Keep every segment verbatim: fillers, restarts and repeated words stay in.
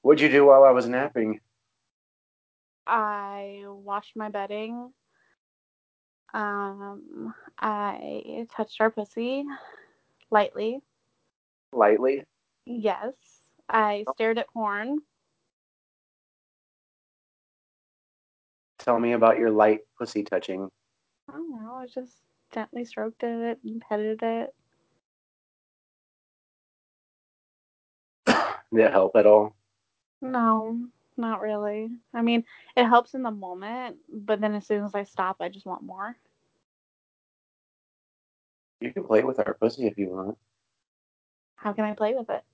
What'd you do while I was napping? I washed my bedding. Um, I touched our pussy lightly. Lightly? Yes. I stared at porn. Tell me about your light pussy touching. I don't know. I just gently stroked it and petted it. Did it help at all? No, not really. I mean, it helps in the moment, but then as soon as I stop, I just want more. You can play with our pussy if you want. How can I play with it?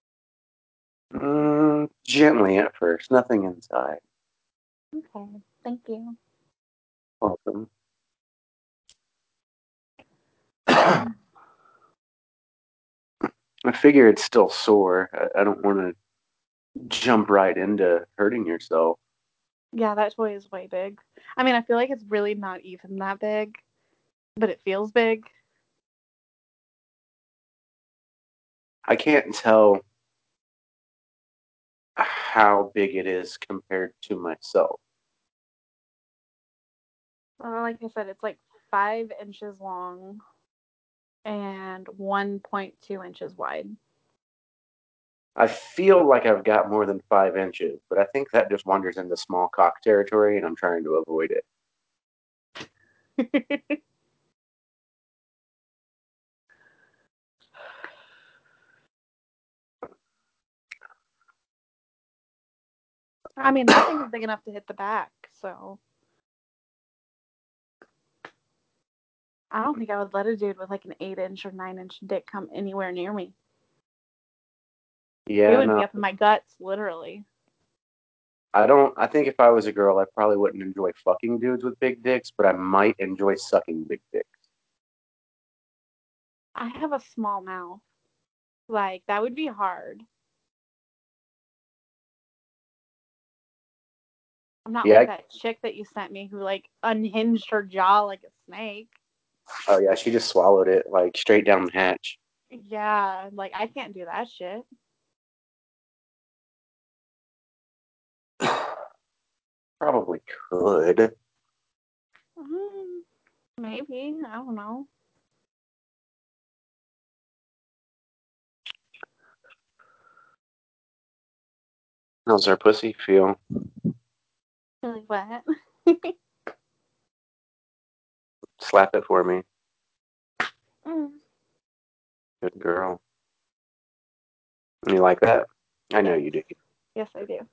Mm, gently at first, nothing inside. Okay, thank you. Welcome. I figure it's still sore. I, I don't want to jump right into hurting yourself. Yeah, that toy is way big. I mean, I feel like it's really not even that big, but it feels big. I can't tell how big it is compared to myself. Uh, like I said, it's like five inches long and one point two inches wide. I feel like I've got more than five inches, but I think that just wanders into small cock territory, and I'm trying to avoid it. I mean, that thing is big enough to hit the back, so I don't think I would let a dude with like an eight inch or nine inch dick come anywhere near me. He Yeah, would no, be up in my guts, literally. I don't. I think if I was a girl, I probably wouldn't enjoy fucking dudes with big dicks, but I might enjoy sucking big dicks. I have a small mouth. Like, that would be hard. I'm not Yeah. like I, that chick that you sent me who like unhinged her jaw like a snake. oh yeah, she just swallowed it like straight down the hatch. Yeah, like I can't do that shit. Probably could. Mm, maybe. I don't know. How's our pussy feel? Really what? Slap it for me. Mm, Good girl. You like that? I know yes. you do. Yes, I do.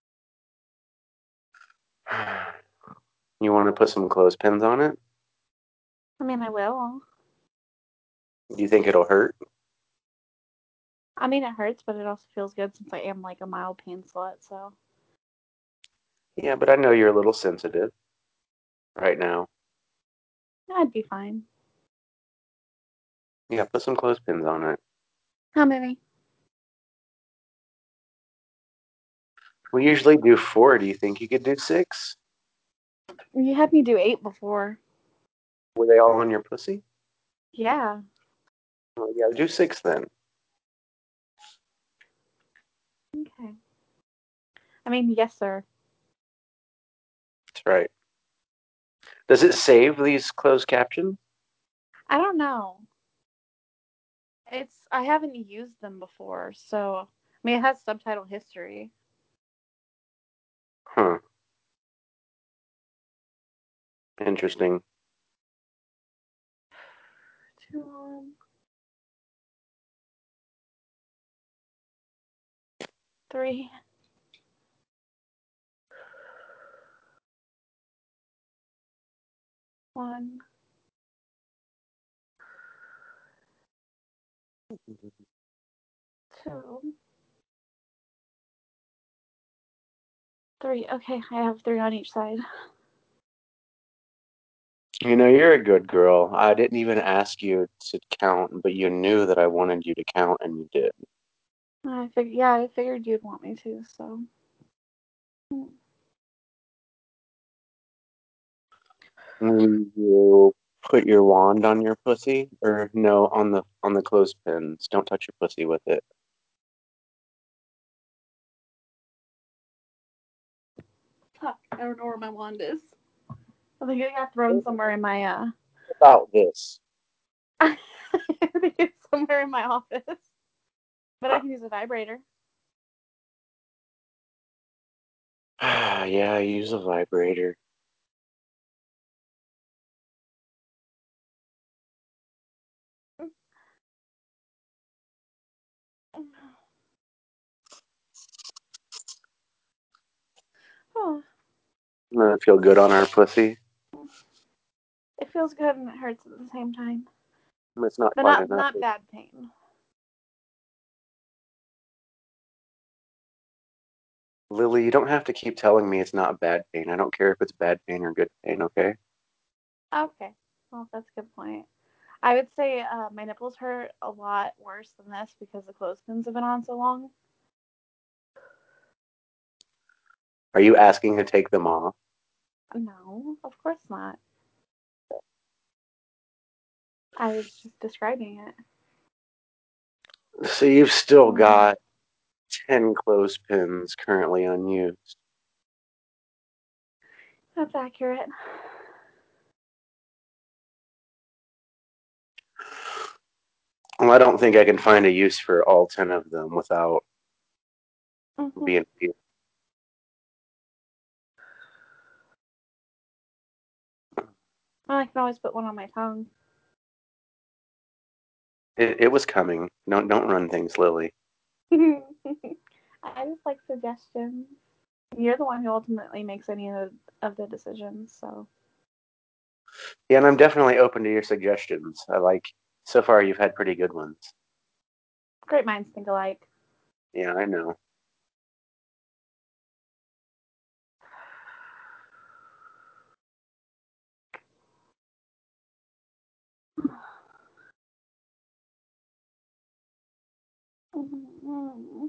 You want to put some clothespins on it? I mean, I will. Do you think it'll hurt? I mean, it hurts, but it also feels good since I am like a mild pain slut, so Yeah, but I know you're a little sensitive right now. I'd be fine. Yeah, put some clothespins on it. How many? We usually do four. Do you think you could do six? You had me do eight before. Were they all on your pussy? Yeah. Well, yeah, do six then. Okay. I mean, yes, sir. That's right. Does it save these closed captions? I don't know. It's I haven't used them before, so I mean, it has subtitle history. Huh. Interesting. Two on three. One, two, three. Okay, I have three on each side. You know, you're a good girl. I didn't even ask you to count, but you knew that I wanted you to count, and you did. I figured, yeah, I figured you'd want me to. So, Will you put your wand on your pussy, or no, on the on the clothespins? Don't touch your pussy with it. Fuck, I don't know where my wand is. I think it got thrown somewhere in my uh. About this. I think it's somewhere in my office, but I can use a vibrator. Yeah, I use a vibrator. Oh, Doesn't it feel good on our pussy? it feels good and it hurts at the same time, It's not but quite not enough. not bad pain. Lily, you don't have to keep telling me it's not bad pain. I don't care if it's bad pain or good pain, okay? Okay, well that's a good point. I would say uh, my nipples hurt a lot worse than this because the clothespins have been on so long. Are you asking to take them off? No, of course not. I was just describing it. So you've still Oh, got ten clothespins currently unused. that's accurate. Well, I don't think I can find a use for all ten of them without Mm-hmm. being. Well, I can always put one on my tongue. It, it was coming. Don't don't run things, Lily. I just like suggestions. You're the one who ultimately makes any of, of the decisions, so. Yeah, and I'm definitely open to your suggestions. I like. So far, you've had pretty good ones. Great minds think alike. Yeah, I know. Mm-hmm.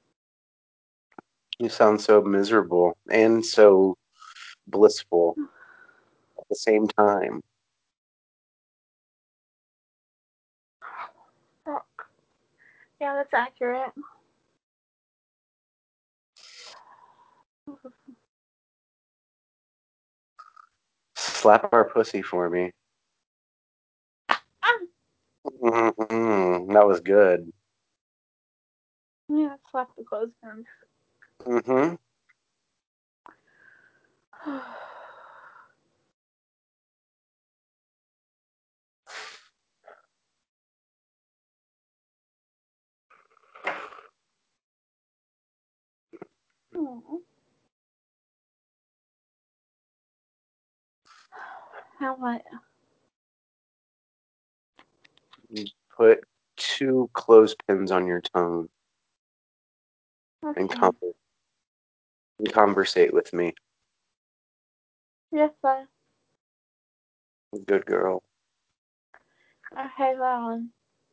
You sound so miserable and so blissful at the same time. Yeah, that's accurate. Slap our pussy for me. Ah! Mm-hmm. That was good. Yeah, slap the clothespins. Mm-hmm. How what? Put two clothespins on your tongue and, Okay. con- and conversate with me. Yes, sir. Good girl. Okay, well.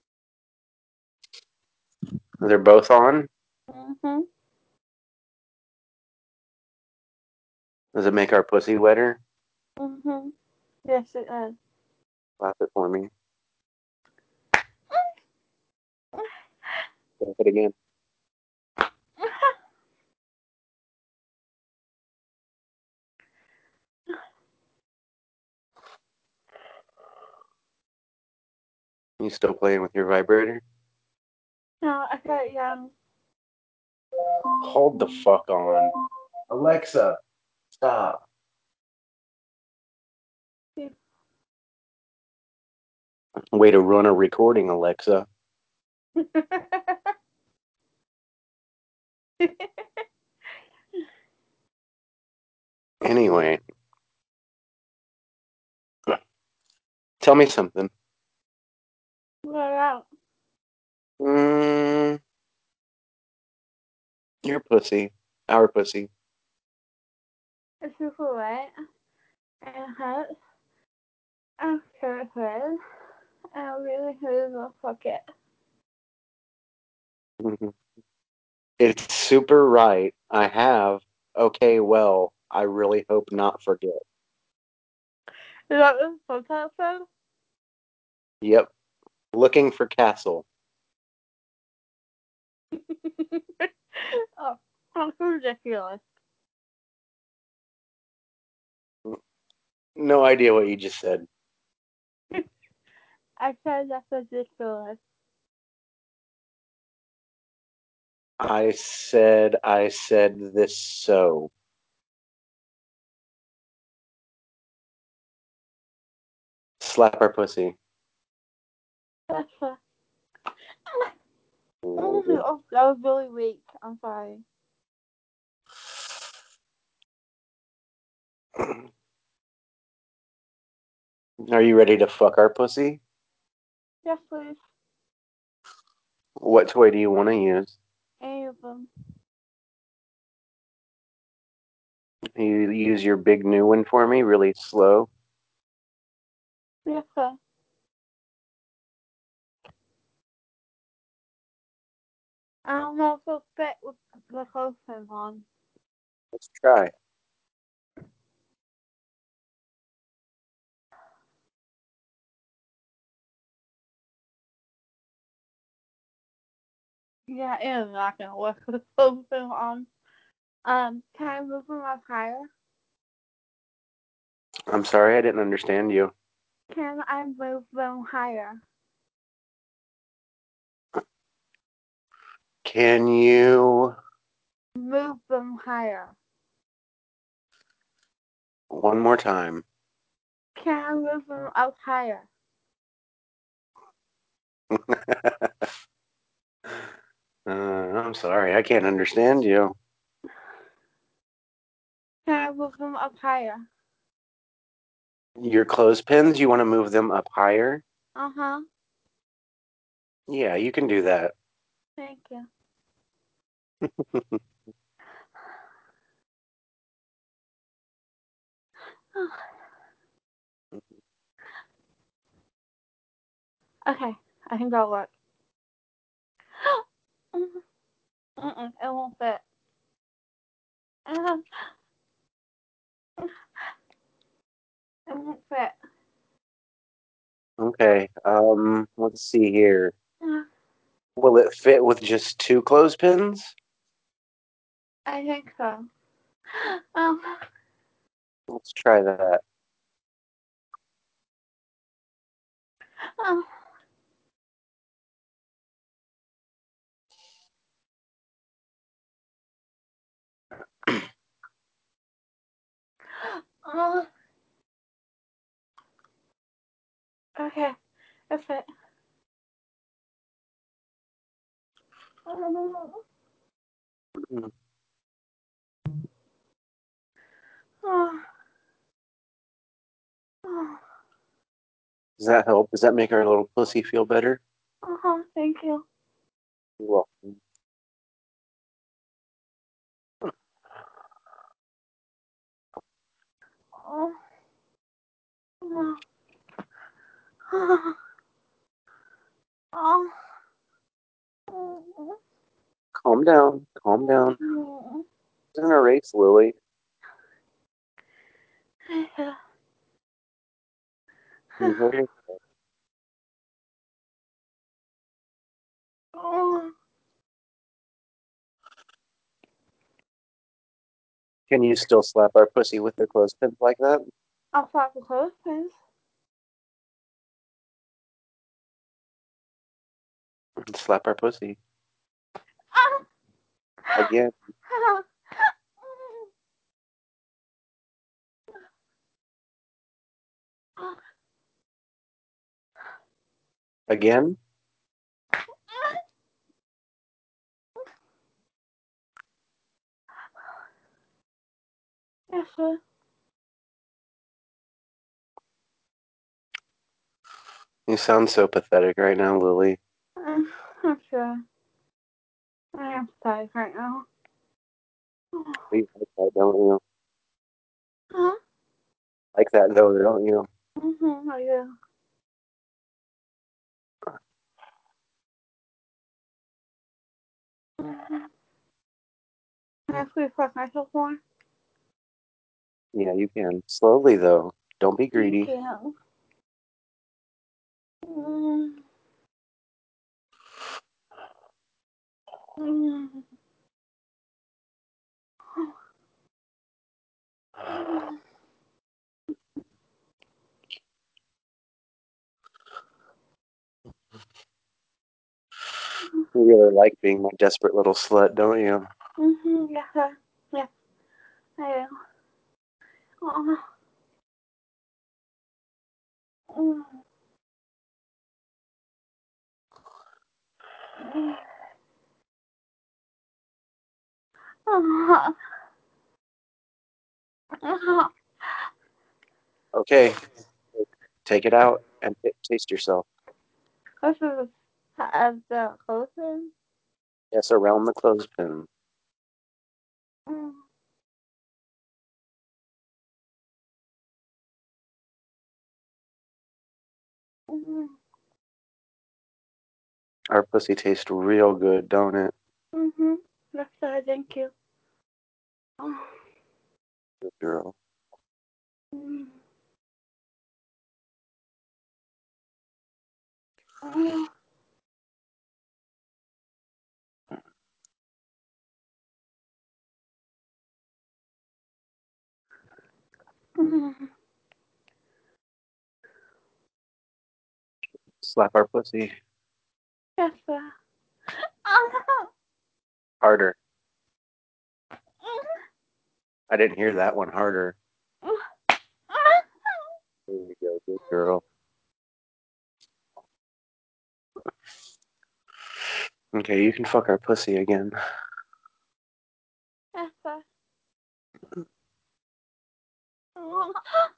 They're both on. Mm-hmm. Does it make our pussy wetter? Mm-hmm. Yes, it does. Slap it for me. Slap it again. You still playing with your vibrator? No, I got it young. Hold the fuck on. Alexa, stop. Way to run a recording, Alexa. Anyway, tell me something. What out? Mm, your pussy. Our pussy. It's super wet. It hurts. I'm sure it hurts. I really really will fuck it. It's super right. I have. Okay, well, I really hope not forget. Is that what the subtitle Yep. Looking for castle. said? Oh, that's ridiculous. No idea what you just said. I said that's ridiculous. I said, I said this so. Slap our pussy. That's a, oh, that was really weak. I'm sorry. Are you ready to fuck our pussy? Yes, please. What toy do you want to use? Any of them. You use your big new one for me, really slow. Yes, sir. I don't know if it'll fit with the clothing on. Let's try. Yeah, it is not gonna work with the clothing on. Um, can I move them up higher? I'm sorry, I didn't understand you. Can I move them higher? Can you Move them higher. one more time? Can I move them up higher? uh, I'm sorry, I can't understand you. Can I move them up higher? Your clothespins, you want to move them up higher? Uh huh. Yeah, you can do that. Thank you. Okay, I think that'll work. Mm-mm, it won't fit. It won't fit. Okay, um, let's see here. Will it fit with just two clothespins? I think so. Um, Let's try that. um, um, okay, it fit. Oh, oh, Does that help? Does that make our little pussy feel better? uh-huh, thank you. You're welcome. Oh, oh, oh, oh, oh, Calm down. Calm down. oh. It's in a race, Lily. Can you hold your- Oh, Can you still slap our pussy with the clothespins like that? I'll flap the clothespins. Slap our pussy. Ah! Again. Again? Yes, sir. You sound so pathetic right now, Lily. I'm sure. I am pathetic right now. You like that, don't you? Huh? Like that, though, don't you? Mm-hmm, I do. Mm-hmm. Can I please fuck myself more? Yeah, you can. Slowly, though. Don't be Thank greedy. you. Mm-hmm. Mm-hmm. You really like being my desperate little slut, don't you? Mhm. Yes, sir. Yes, I do. Oh. Mm. Mm. Oh. Oh. Okay, take it out and t- taste yourself. This is as the closest. Yes, around the clothespin. Mm. Mm. Our pussy tastes real good, don't it? Mhm. Yes, sir. Thank you. Oh. Good girl. Mm. Mm. Mm. Slap our pussy Yes, sir. Oh. harder. Mm. I didn't hear that one harder. Mm. There you go, good girl. Okay, you can fuck our pussy again. Yes, sir. Oh.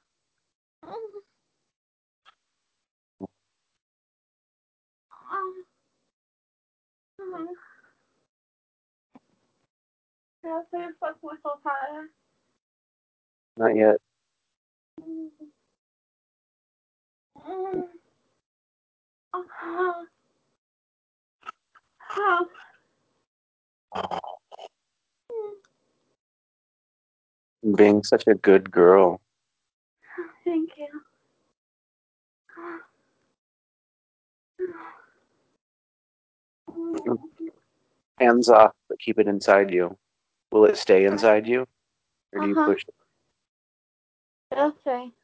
Mm. Yes, sir. Fuck my whole fire. Not yet. Mm. Mm. Oh. Oh. Being such a good girl. Thank you. Hands off, but keep it inside you. Will it stay inside you, or do Uh you huh. push it? Okay.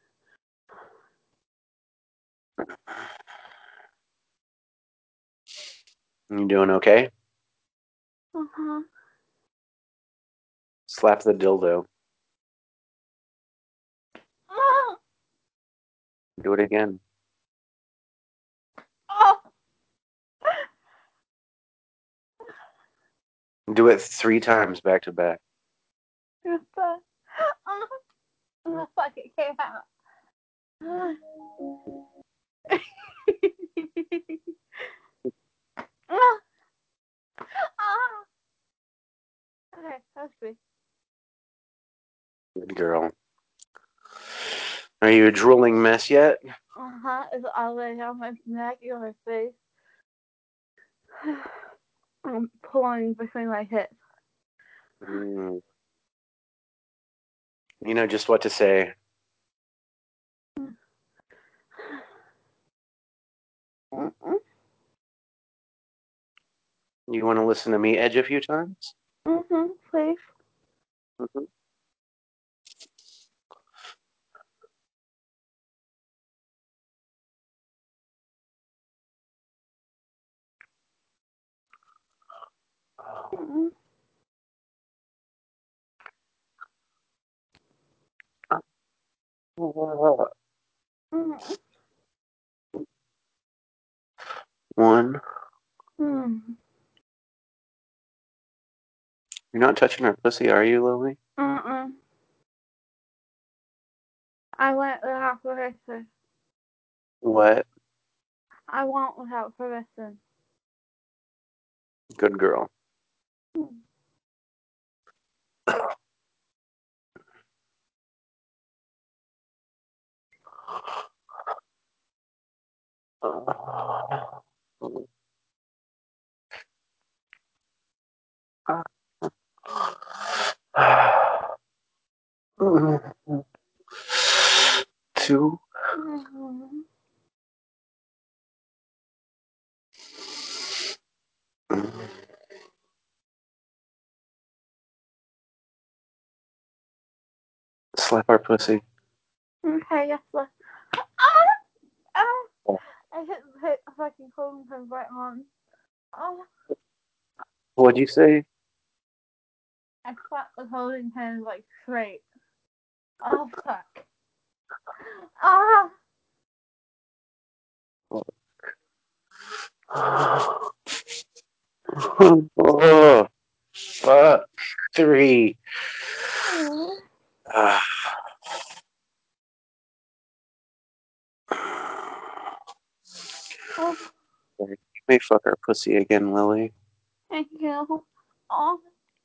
You doing okay? Uh huh. Slap the dildo. Oh. Do it again. Oh. Do it three times back to back. Yes, sir. Oh. The fuck it came out. Oh. Oh. Okay, that's good. Good girl. Are you a drooling mess yet? Uh huh. It's already on my neck, your face. I'm pulling between my hips. Mm. You know just what to say. Mm-mm. You want to listen to me edge a few times? Mm-hmm. Please. Mhm. Mm-mm. Mm-mm. One. Mm-mm. You're not touching our pussy, are you, Lily? Mm-mm. I went without permission. What? I went without permission. Good girl. Two. Mm-hmm. Slap our pussy. Okay, yes, sir. Oh, oh. I hit, hit fucking Colton right on. Oh. What'd you say? I slapped the holding hands like straight. Oh fuck. Ah. Oh, fuck. Three. Ah. Oh, You may fuck our pussy again, Lily. thank you. Oh.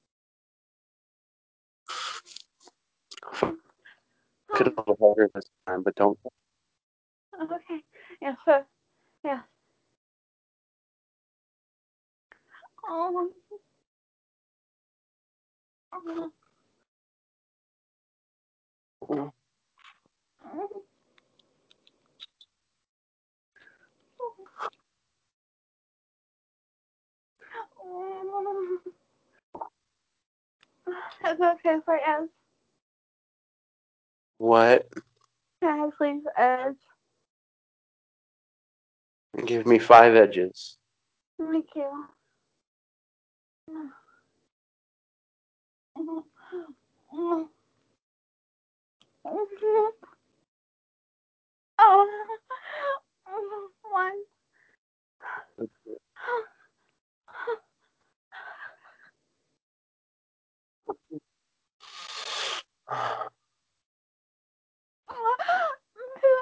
Fuck it a little harder this time, but don't. Okay. Yes, sir. Yes. Oh. Oh. It's okay for Ed. What? Can I please Ed? Give me five edges. Thank you. Oh. One. Two.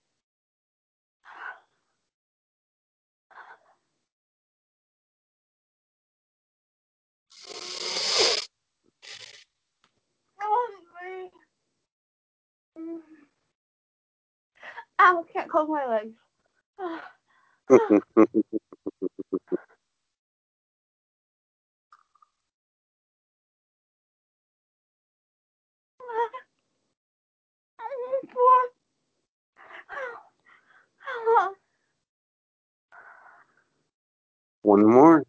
Three. I can't close my legs. One more.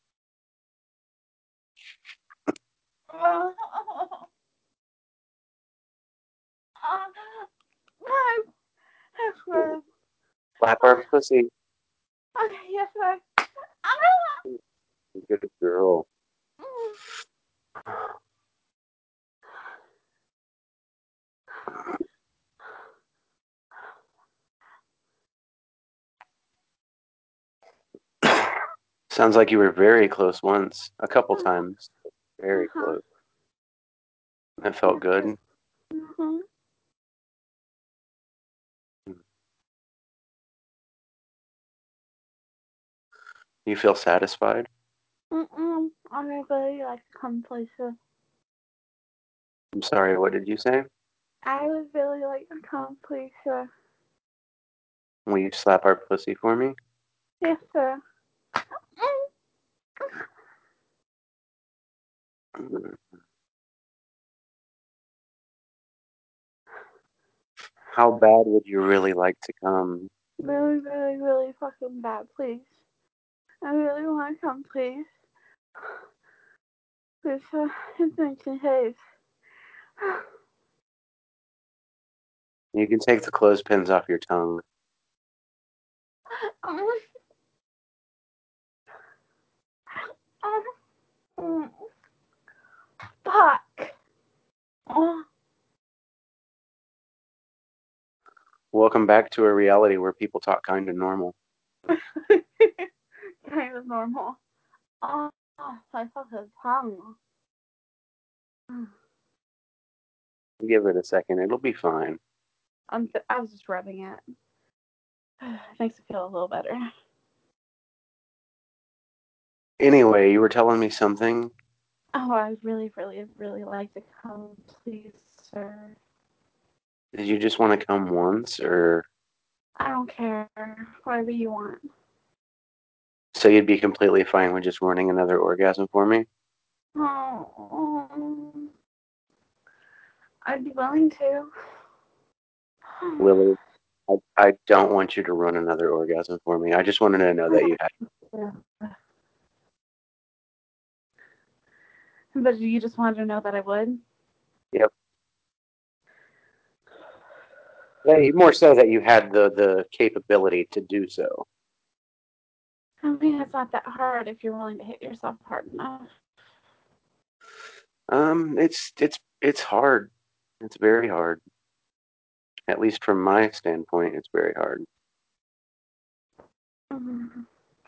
Slap our pussy. Okay, yes, sir. Good girl. Sounds like you were very close once. A couple times. Very Uh-huh. close. That felt good. Mm-hmm. You feel satisfied? Mm-mm. I really like to come places. I'm sorry, what did you say? I would really like to come places. Will you slap our pussy for me? Yes, sir. How bad would you really like to come? Really, really, really fucking bad, please. I really want to come, please. Please, uh, it's making haste. You can take the clothespins off your tongue. Fuck. Oh. Welcome back to a reality where people talk kind of normal. Kind of normal. Oh, my fucking tongue. Give it a second, it'll be fine. I'm, I was just rubbing it. It makes me feel a little better. Anyway, you were telling me something? Oh, I would really, really, really like to come, please, sir. Did you just want to come once, or I don't care. Whatever you want. so you'd be completely fine with just running another orgasm for me? Oh, I'd be willing to. Lily, I, I don't want you to run another orgasm for me. I just wanted to know that you had. But you just wanted to know that I would? Yep. Hey, more so that you had the the capability to do so. I mean, it's not that hard if you're willing to hit yourself hard enough. Um, it's it's it's hard. It's very hard. At least from my standpoint, it's very hard. Mm-hmm.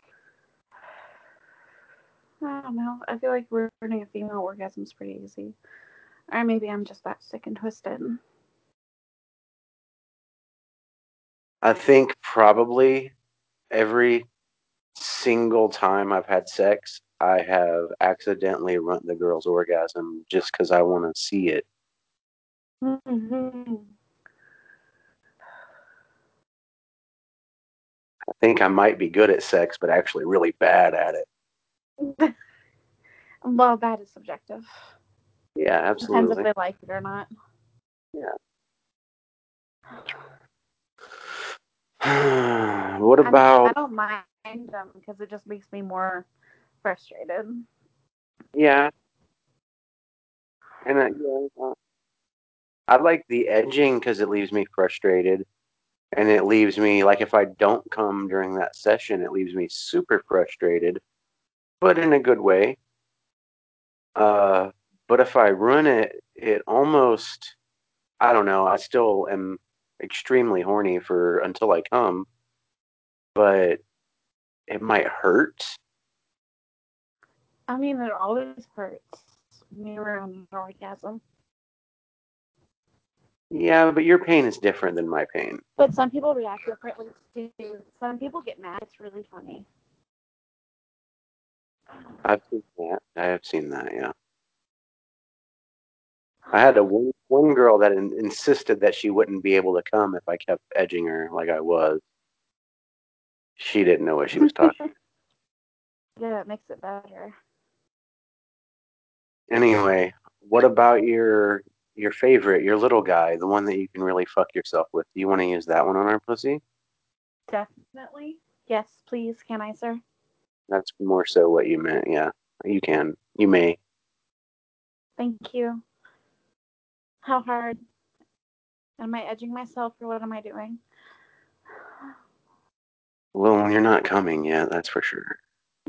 I don't know. I feel like ruining a female orgasm is pretty easy. Or maybe I'm just that sick and twisted. I think probably every single time I've had sex, I have accidentally ruined the girl's orgasm just because I want to see it. Mm-hmm. I think I might be good at sex, but actually really bad at it. Well, that is subjective. Yeah, Depends if absolutely. they like it or not. Yeah. What I mean, I about, don't mind them because it just makes me more frustrated. yeah, and I, yeah, I like the edging because it leaves me frustrated. And it leaves me, like, if I don't come during that session, it leaves me super frustrated, but in a good way. Uh, but if I run it, it almost, I don't know, I still am extremely horny for until I come, but it might hurt. I mean, it always hurts me around an orgasm. Yeah, but your pain is different than my pain. But some people react differently too. Some people get mad. It's really funny. I've seen that. I have seen that, yeah. I had a one, one girl that in, insisted that she wouldn't be able to come if I kept edging her like I was. She didn't know what she was talking. Yeah, it makes it better. Anyway, what about your your favorite, your little guy, the one that you can really fuck yourself with? Do you want to use that one on our pussy? Definitely. Yes, please. Can I, sir? That's more so what you meant. Yeah, you can. You may. Thank you. How hard? Am I edging myself or what am I doing? Well, you're not coming yet, that's for sure.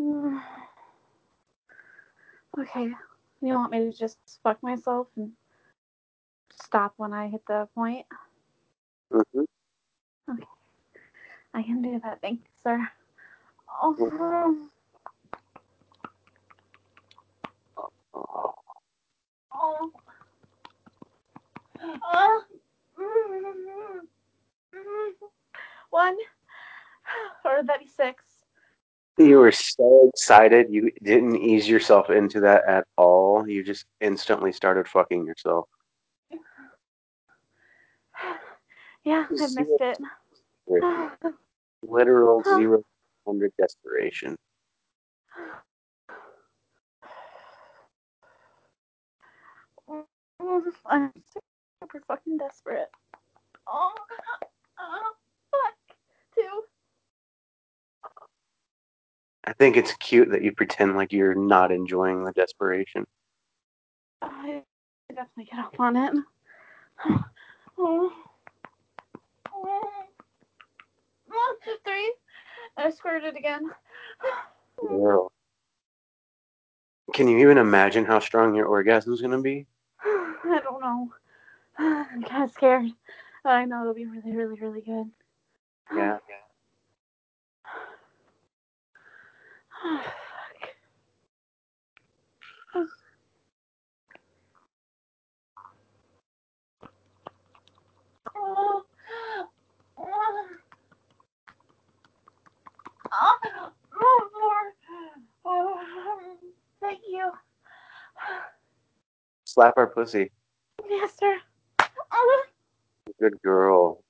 Okay. You want me to just fuck myself and stop when I hit the point? Mm-hmm. Okay. I can do that. Thank you, sir. Oh. Oh, Oh. Oh. One. Or that'd be six. you were so excited, you didn't ease yourself into that at all. You just instantly started fucking yourself. Yeah, I've Zero, missed it. literal zero hundred desperation. I'm super fucking desperate. Oh, oh, fuck. Two. I think it's cute that you pretend like you're not enjoying the desperation. I definitely get off on it. Oh, oh, three. I squirted again. Girl, can you even imagine how strong your orgasm is going to be? I don't know. I'm kind of scared. I know it'll be really, really, really good. Yeah. Oh, oh, oh, oh, oh, thank you. Slap our pussy. Yes, sir. Oh. Good girl.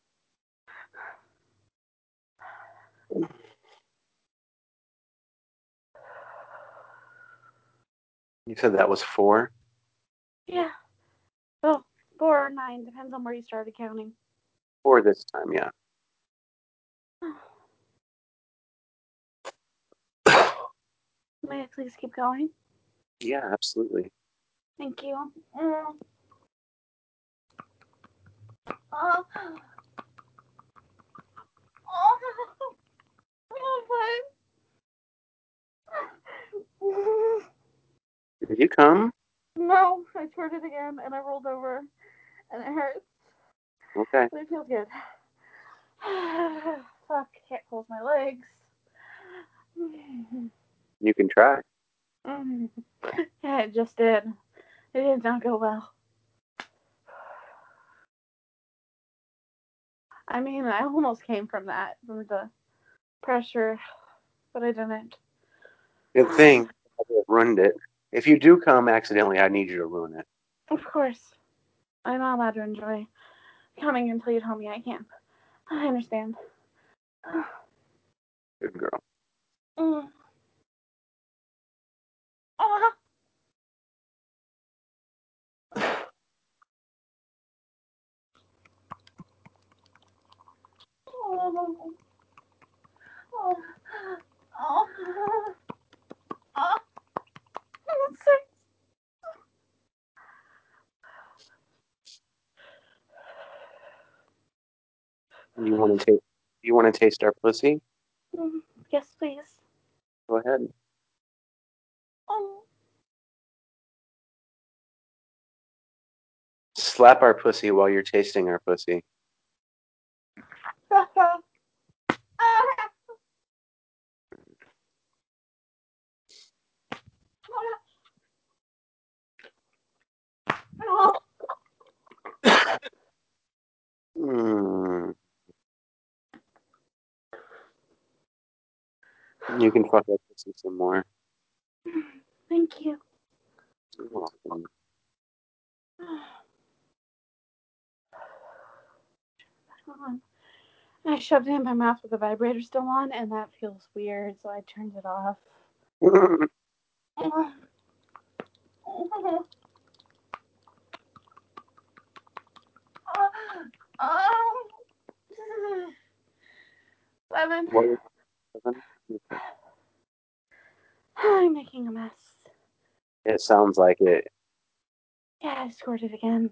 You said that was four? Yeah. Oh, four or nine. Depends on where you started counting. Four this time, yeah. May I please keep going? Yeah, absolutely. Thank you. Mm. Oh. Oh. Oh, Did you come? No, I squirted again and I rolled over and it hurts. Okay. But it feels good. Fuck, can't close my legs. You can try. Yeah, it just did. It did not go well. I mean, I almost came from that, from the pressure, but I didn't. Good thing I ruined it. If you do come accidentally, I need you to ruin it. Of course. I'm not allowed to enjoy coming until you tell me I can. I understand. Good girl. Mm. Oh. Oh. Oh. Oh. Oh. I'm sick. You want to taste? You want to taste our pussy? Mm. Yes, please. Go ahead. Oh. Slap our pussy while you're tasting our pussy. Mm. You can fuck our pussy some more. Thank you. You're welcome. I shoved it in my mouth with the vibrator still on, and that feels weird, so I turned it off. Seven. What was seven? Okay. I'm making a mess. It sounds like it. Yeah, I squirted again.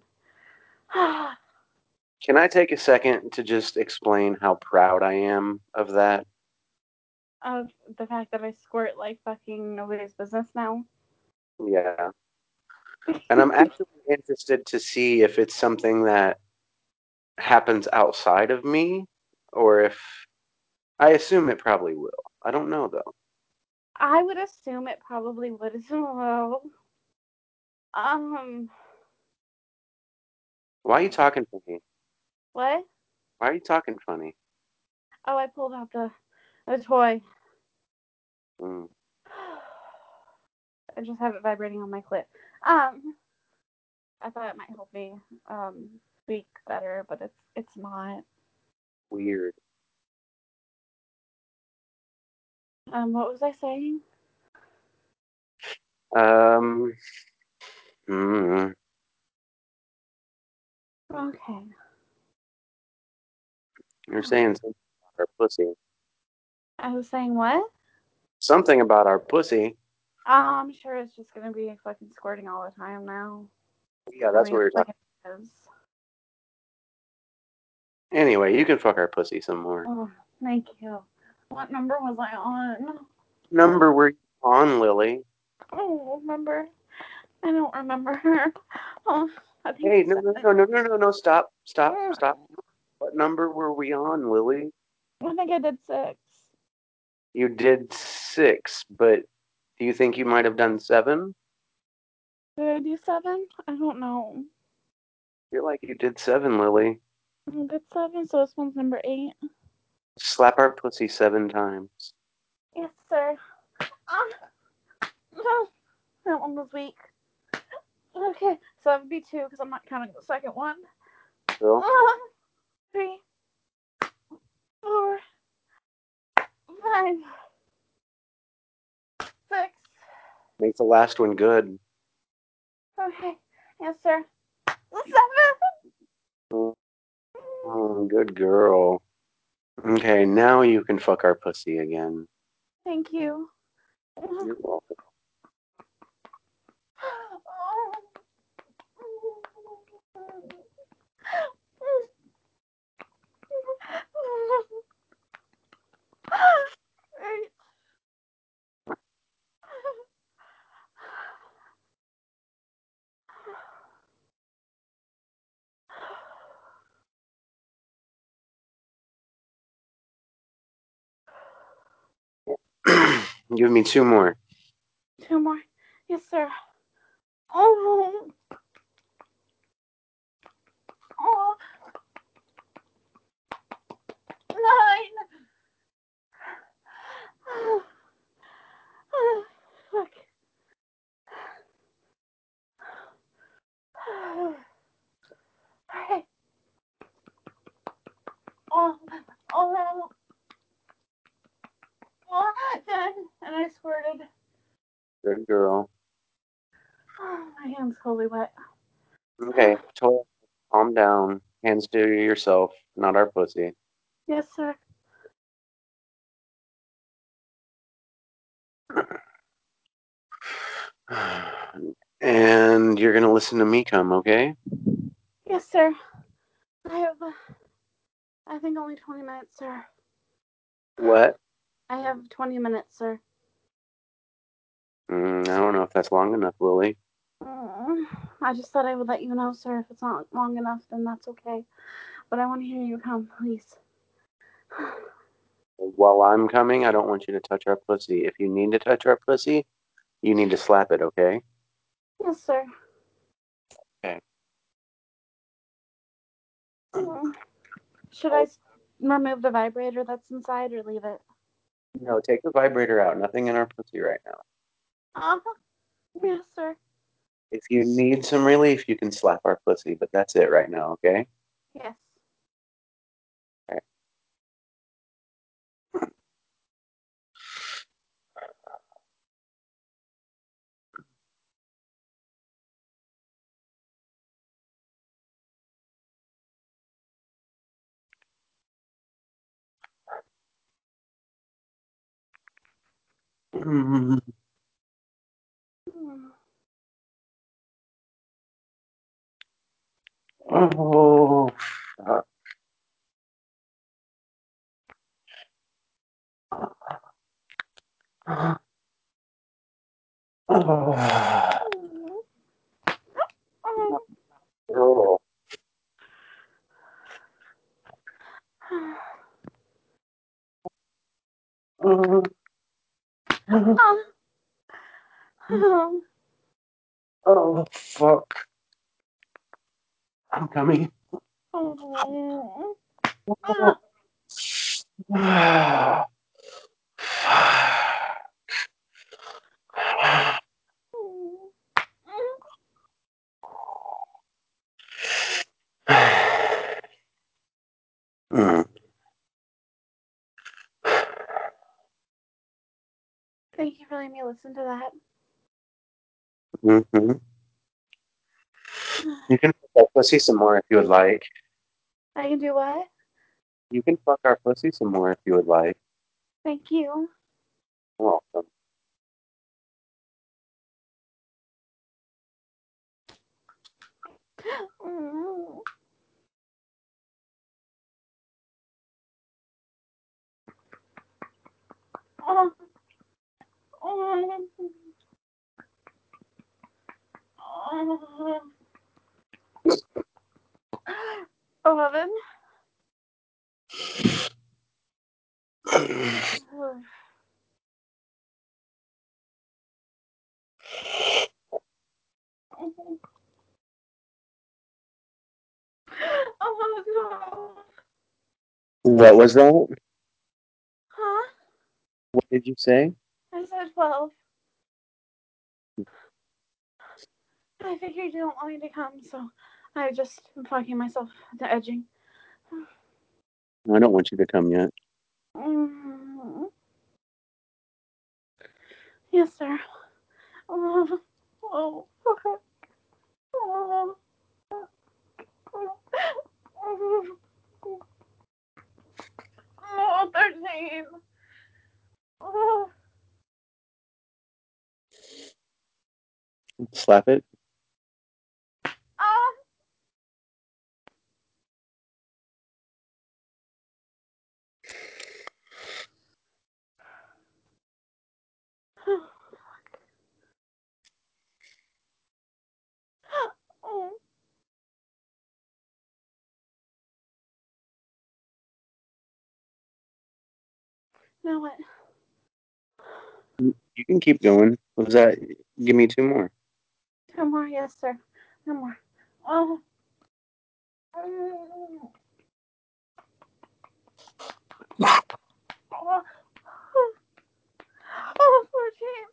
Can I take a second to just explain how proud I am of that? Of the fact that I squirt like fucking nobody's business now. Yeah. And I'm actually interested to see if it's something that happens outside of me or if I assume it probably will. I don't know though. I would assume it probably would as well. Um, Why are you talking funny? what? Why are you talking funny? Oh, I pulled out the the toy. Mm, I just have it vibrating on my clit. Um, I thought it might help me um speak better, but it's it's not. weird. Um, what was I saying? Um, mm, Okay. you're saying something about our pussy. I was saying what? Something about our pussy. Oh, I'm sure it's just gonna be fucking squirting all the time now. Yeah, I that's mean, what we were like talking. it is. Anyway, you can fuck our pussy some more. Oh, thank you. What number was I on? Number were you on, Lily? Oh, remember? I don't remember. Oh, I think Hey, it's no, no, seven. no, no, no, no, no, stop, stop, stop. What number were we on, Lily? I think I did six. You did six, but do you think you might have done seven? Did I do seven? I don't know. I feel like you did seven, Lily. I did seven, so this one's number eight. Slap our pussy seven times. Yes, sir. Ah, no. That one was weak. Okay, so that would be two because I'm not counting the second one. Bill, Ah, three, four, five, six. make the last one good. Okay, yes, sir. Seven. Oh, good girl. Okay, now you can fuck our pussy again. Thank you. You're welcome. Give me two more. Two more. Yes, sir. Oh. Oh. Nine. Oh. Oh. Fuck. Oh. Alright. Oh. Oh. Oh. Done. And I squirted. Good girl. Oh, my hand's totally wet. Okay, toy, calm down. Hands to yourself, not our pussy. Yes, sir. And you're gonna listen to me come, okay? Yes, sir. I have, uh, I think only twenty minutes, sir. What? I have twenty minutes, sir. Mm, I don't know if that's long enough, Lily. Mm, I just thought I would let you know, sir. If it's not long enough, then that's okay. But I want to hear you come, please. While I'm coming, I don't want you to touch our pussy. If you need to touch our pussy, you need to slap it, okay? Yes, sir. Okay. Mm. Should I s- remove the vibrator that's inside or leave it? No, take the vibrator out. Nothing in our pussy right now. Uh-huh. Yes, sir. If you need some relief, you can slap our pussy, but that's it right now, okay? Yes. Okay. Mm. Mm. Oh, fuck. Oh. Oh. Oh. Oh. Oh. Oh, fuck. I'm coming. Oh. Oh. Mm. Thank you for letting me listen to that. Mm-hmm. You can fuck our pussy some more if you would like. I can do what? You can fuck our pussy some more if you would like. Thank you. You're welcome. Mm. Oh. Oh. Oh. Eleven. Oh. Oh, no. What was that? Huh? What did you say? I said twelve. I figured you don't want me to come, so I just am fucking myself to edging. I don't want you to come yet. Mm. Yes, sir. Oh, oh, okay. Oh, oh, thirteen. Oh, Slap it. ah. Oh, now what? You can keep going. Was that? Give me two more. Two more, yes, sir. No more. Oh. Oh. Oh. Oh, fourteen.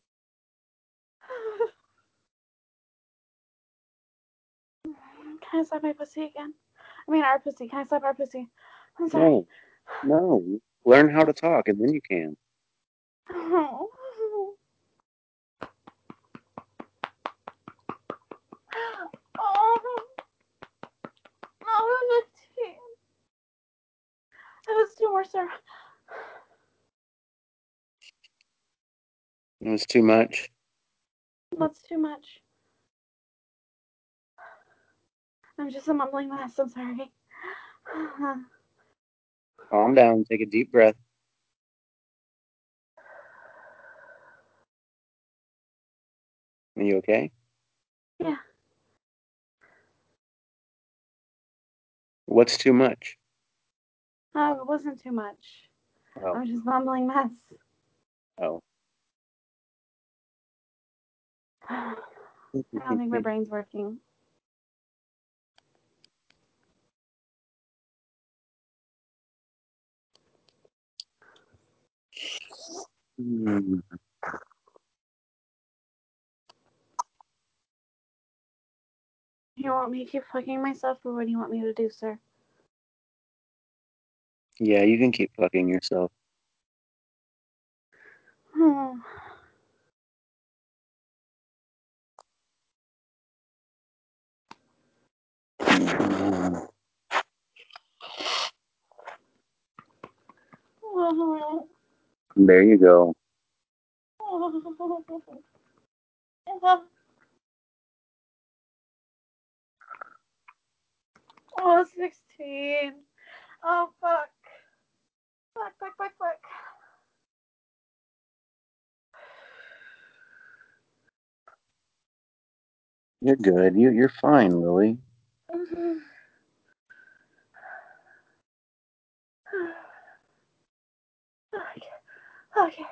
Can I slap my pussy again? I mean, our pussy. Can I slap our pussy? I'm sorry. No, no. Learn how to talk, and then you can. Oh. Oh. Oh, fifteen. That was two more, sir. It was too much. That's too much. I'm just a mumbling mess. I'm sorry. Calm down. Take a deep breath. Are you okay? Yeah. What's too much? Oh, it wasn't too much. Oh, I'm just mumbling mess. oh. I don't think my brain's working. Hmm. You want me to keep fucking myself, or what do you want me to do, sir? Yeah, you can keep fucking yourself. Oh. Hmm. Oh. There you go. Oh, sixteen. Oh, fuck. Fuck, fuck, fuck, fuck. You're good. You you're fine, Lily. Okay. Okay.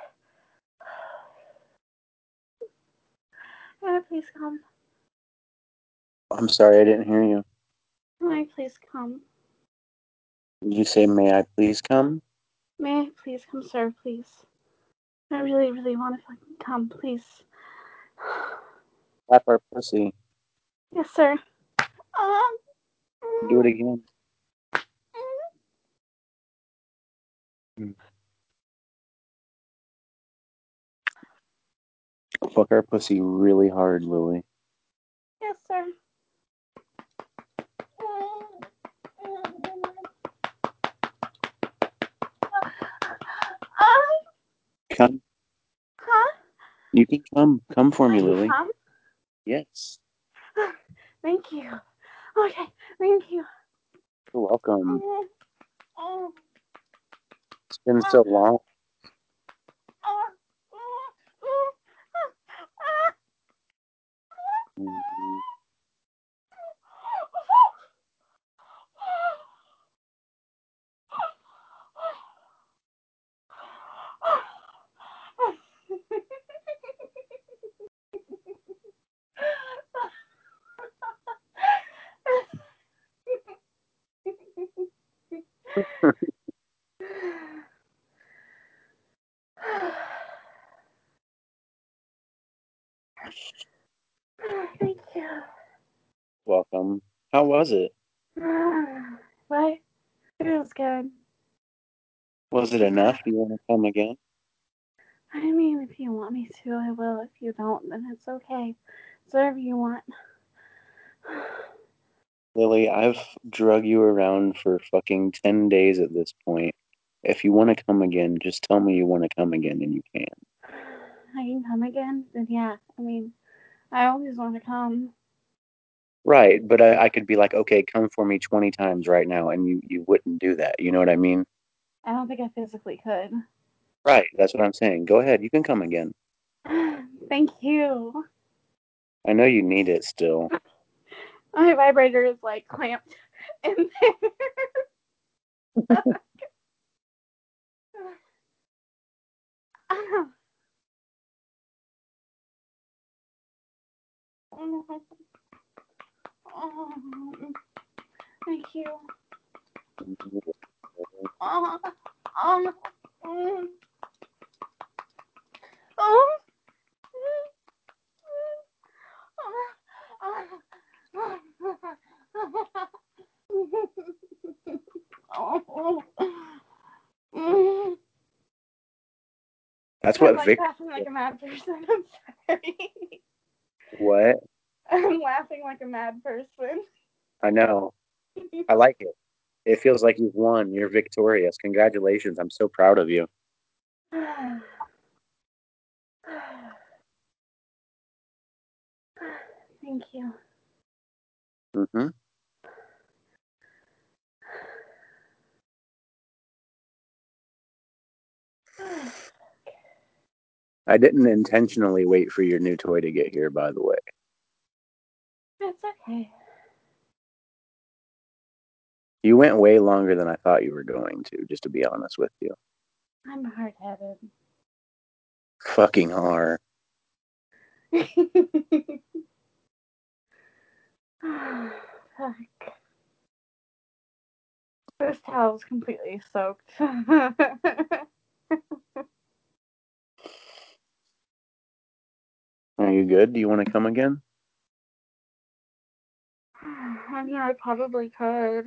May I please come? I'm sorry I didn't hear you. May I please come? Did you say, "May I please come"? May I please come, sir, please? I really, really want to fucking come, please. Slap our pussy. Yes, sir. Um. Do it again. Hmm. Fuck our pussy really hard, Lily. Yes, sir. Um. Come. Huh? You can come. Come for I me, can Lily. come? Yes. Thank you. Okay, thank you. You're welcome. Oh, oh, It's been oh, so long. oh, oh, oh, ah, Mhm. Thank you. Welcome. How was it? What? It was good. Was it enough? Do you want to come again? I mean, if you want me to, I will. If you don't, then it's okay. It's whatever you want. Lily, I've drug you around for fucking ten days at this point. If you want to come again, just tell me you want to come again and you can. I can come again? Then yeah. I mean, I always want to come. Right, but I, I could be like, okay, come for me twenty times right now, and you, you wouldn't do that. You know what I mean? I don't think I physically could. Right, that's what I'm saying. Go ahead, you can come again. Thank you. I know you need it still. My vibrator is like clamped in there. Oh, thank you. Oh, oh, oh, oh, oh. That's I'm what like Vic. laughing like a mad person. I'm sorry. What? I'm laughing like a mad person. I know. I like it. It feels like you've won. You're victorious. Congratulations. I'm so proud of you. Thank you. Mm-hmm. I didn't intentionally wait for your new toy to get here, by the way. It's okay. You went way longer than I thought you were going to, just to be honest with you. I'm hard headed. Fucking are. Fuck. This towel's completely soaked. Are you good? Do you want to come again? I mean, I probably could.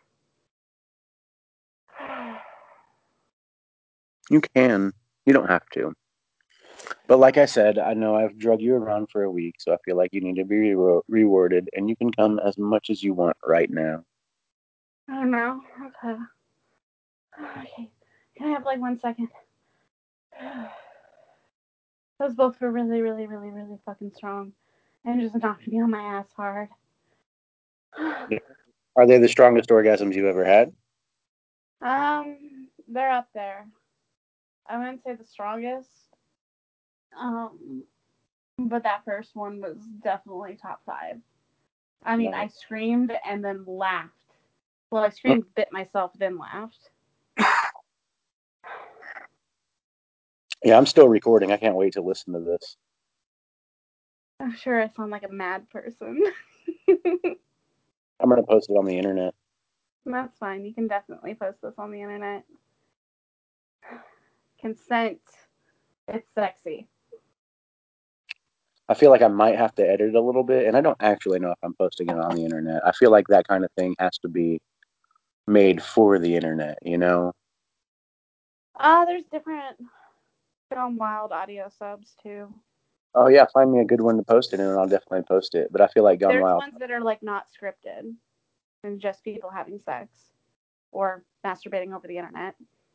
You can. You don't have to. But like I said, I know I've drug you around for a week, so I feel like you need to be re- rewarded, and you can come as much as you want right now. I don't know. Okay. Okay. Can I have like one second? Those both were really, really, really, really fucking strong. And just knocked me on my ass hard. Are they the strongest orgasms you've ever had? Um, they're up there. I wouldn't say the strongest. Um, but that first one was definitely top five. I mean, No. I screamed and then laughed. Well, I screamed, bit myself, then laughed. Yeah, I'm still recording. I can't wait to listen to this. I'm sure I sound like a mad person. I'm going to post it on the internet. That's fine. You can definitely post this on the internet. Consent. It's sexy. I feel like I might have to edit it a little bit, and I don't actually know if I'm posting it on the internet. I feel like that kind of thing has to be made for the internet, you know? Ah, uh, there's different film wild audio subs too. Oh, yeah, find me a good one to post it in, and I'll definitely post it. But I feel like Gone There's Wild. ones that are like not scripted and just people having sex or masturbating over the internet.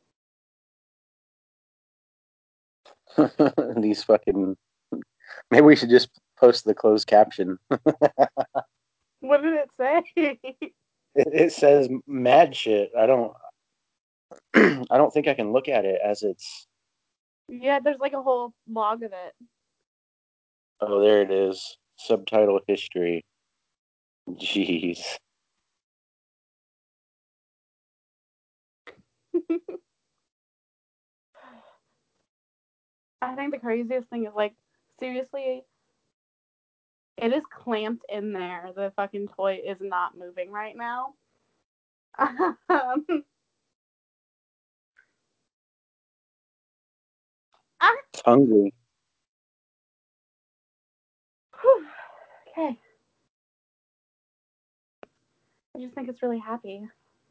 These fucking. Maybe we should just post the closed caption. What did it say? It, it says mad shit. I don't. I don't think I can look at it as it's. Yeah, there's like a whole log of it. Oh, there it is. Subtitle history. Jeez. I think the craziest thing is like, seriously, it is clamped in there. The fucking toy is not moving right now. um, ah, It's hungry. okay. I just think it's really happy.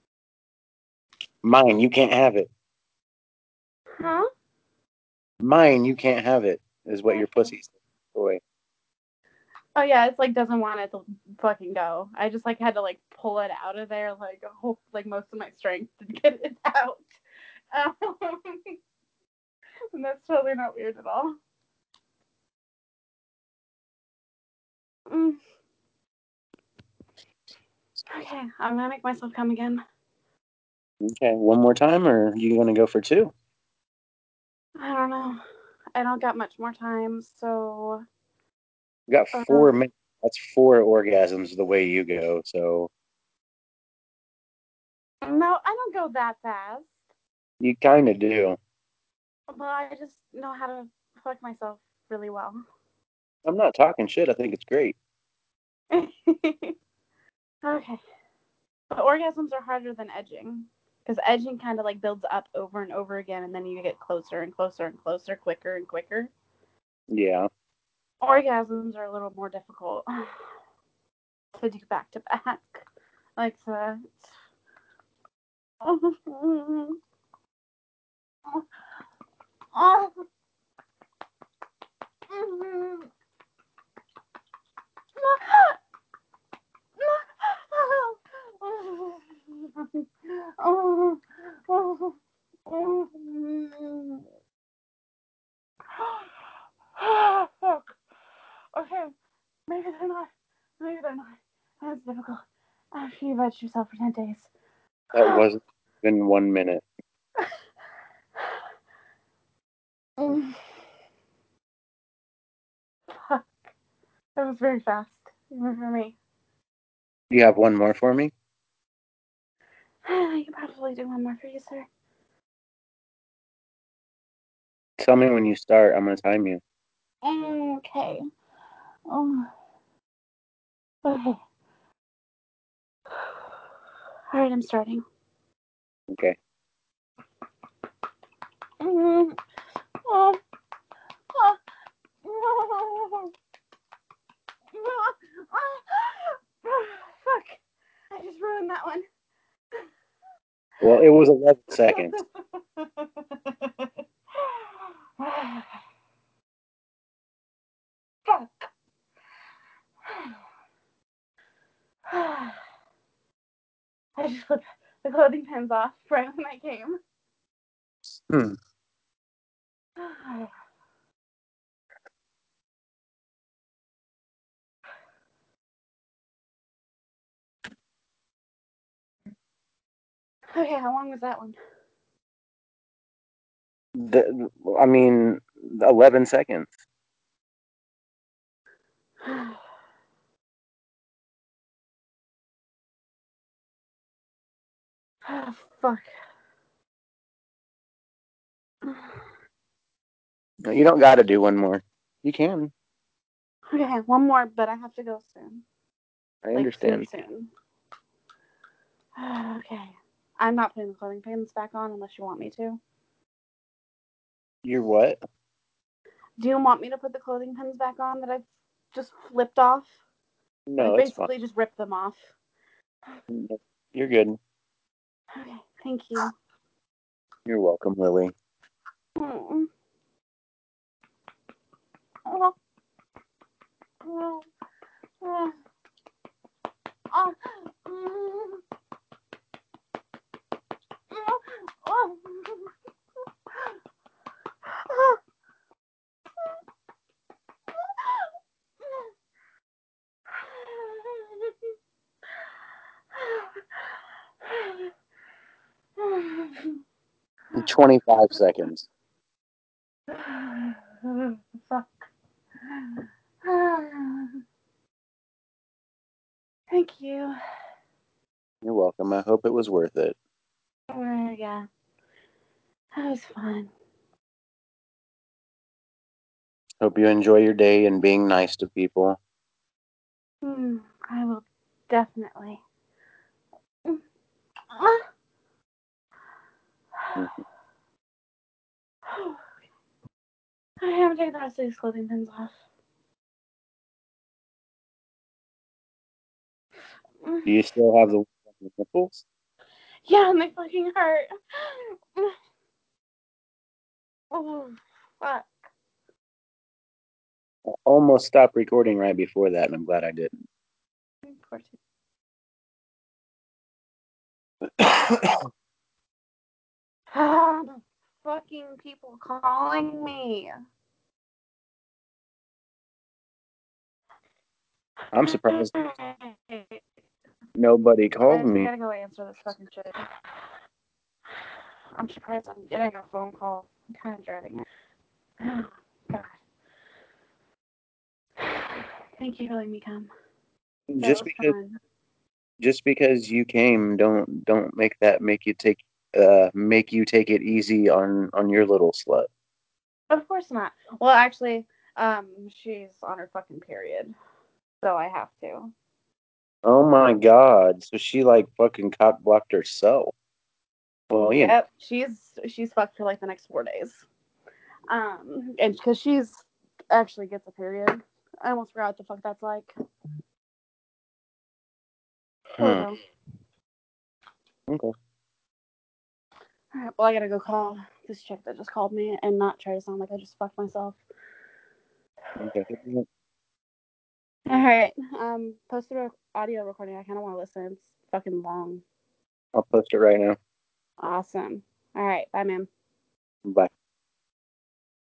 Mine, you can't have it. Huh? Mine, you can't have it, is what your Okay. pussy's toy. Oh yeah, it's like doesn't want it to fucking go. I just like had to like pull it out of there, like oh, like most of my strength to get it out. Um, and that's totally not weird at all. Mm. Okay, I'm gonna make myself come again. Okay, one more time, or are you gonna go for two? I don't know. I don't got much more time, so. You got Uh, four minutes. That's four orgasms the way you go. So no, I don't go that fast. you kind of do. But I just know how to fuck myself really well. I'm not talking shit. I think it's great. Okay. But orgasms are harder than edging. Because edging kind of like builds up over and over again, and then you get closer and closer and closer, quicker and quicker. Yeah. Orgasms are a little more difficult to do back to back. Like the. Fuck. Okay, maybe they're not. Maybe they're not. That's difficult. After you veg yourself for ten days. That wasn't even one minute. Fuck. That was very fast, even for me. Do you have one more for me? I could probably do one more for you, sir. Tell me when you start. I'm going to time you. Okay. Oh. Okay. All right, I'm starting. Okay. Mm. Oh. Oh. Oh. Oh. Fuck. I just ruined that one. Well, it was eleven seconds. Fuck. I just flipped the clothing pins off right when I came. Hmm. Okay, how long was that one? The, I mean, eleven seconds. Oh, fuck. You don't got to do one more. You can. Okay, one more, but I have to go soon. I Like, soon, understand. soon. Okay. I'm not putting the clothing pins back on unless you want me to. You're what? Do you want me to put the clothing pins back on that I've just flipped off? No, Like, it's fine. basically just ripped them off. You're good. Okay, thank you. You're welcome, Lily. Mm. Oh. Oh. Oh. Oh. Mm. Oh. Oh. Oh. twenty-five seconds. Fuck. Thank you. You're welcome. I hope it was worth it. Uh, yeah, that was fun. Hope you enjoy your day and being nice to people. Hmm, I will definitely. I Mhm. haven't taken the rest of these clothing pins off. Do you still have the nipples? Yeah, and they fucking hurt. Oh, fuck. I almost stopped recording right before that, and I'm glad I didn't. Ah, the fucking people calling me. I'm surprised nobody called I me. gotta go answer this fucking shit. I'm surprised I'm getting a phone call. I'm kind of dreading it. Oh, God. Thank you for letting me come. That Just was because fun. just because you came, don't don't make that make you take uh make you take it easy on on your little slut. Of course not. Well, actually, um, she's on her fucking period, so I have to. Oh my god. So she like fucking cock blocked herself. Well, you know. Yep, she's she's fucked for like the next four days. Um, and because she's actually gets a period. I almost forgot what the fuck that's like. Oh Hmm. well. Okay. All right, well, I gotta go call this chick that just called me and not try to sound like I just fucked myself. Okay. All right, um, post the audio recording. I kind of want to listen. It's fucking long. I'll post it right now. Awesome. All right, bye, ma'am. Bye.